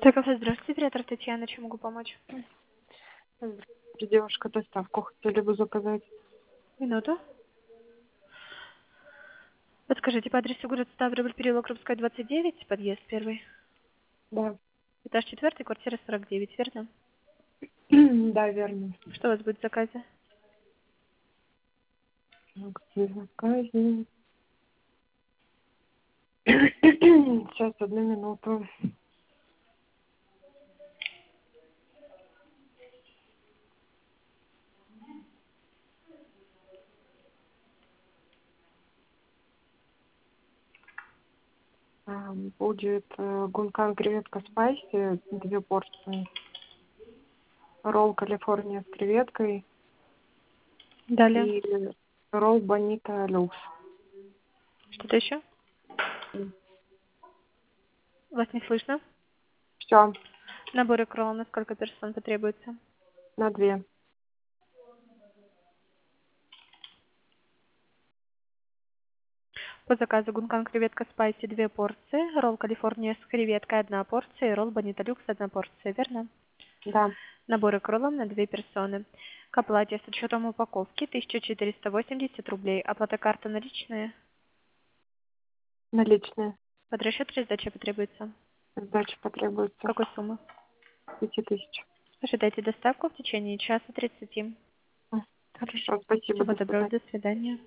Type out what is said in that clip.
Кафе, здравствуйте, оператор Татьяна, чем могу помочь? Здравствуйте, девушка, доставку хотели бы заказать. Минуту. Подскажите, по адресу город Ставрополь, переулок Крупская, 29, подъезд первый. Да, Этаж 4, квартира 49, верно? да, верно. Что у вас будет в заказе? Так, при заказе. Сейчас, одну минуту. Будет гункан креветка спайси, 2 порции. Ролл Калифорния с креветкой Далее. и ролл Бонита люкс. Что-то еще? Вас не слышно? Все, Набор икрол на сколько персон потребуется? на 2. По заказу гункан креветка спайси 2 порции, ролл Калифорния с креветкой 1 порция и ролл Бонита люкс 1 порция, верно? Да, Набор икролов на 2 персоны. К оплате с учетом упаковки 1480 рублей. Оплата карта наличная. наличные. Под расчет или сдача потребуется? Сдача потребуется Какой суммы? 5000. Ожидайте доставку в течение часа 30. Хорошо, спасибо, Всего до доброго, свидания. до свидания.